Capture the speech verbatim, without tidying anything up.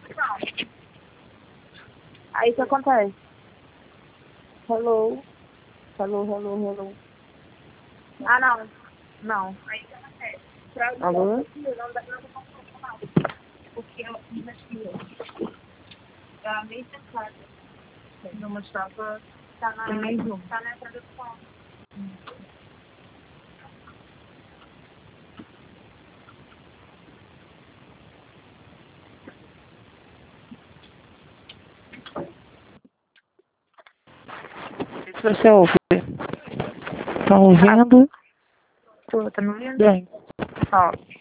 Aí o que acontece? Hello. Hello, hello, hello. Ah, não. Não. Aí o que acontece? Pra eu Alô? não dá pra eu porque eu investiguei. Tá meio cansada. Não mostrava. Tá na, tá na tradução. Se você ouve. Tá ouvindo? Tô, tá me ouvindo? Bem. Ó.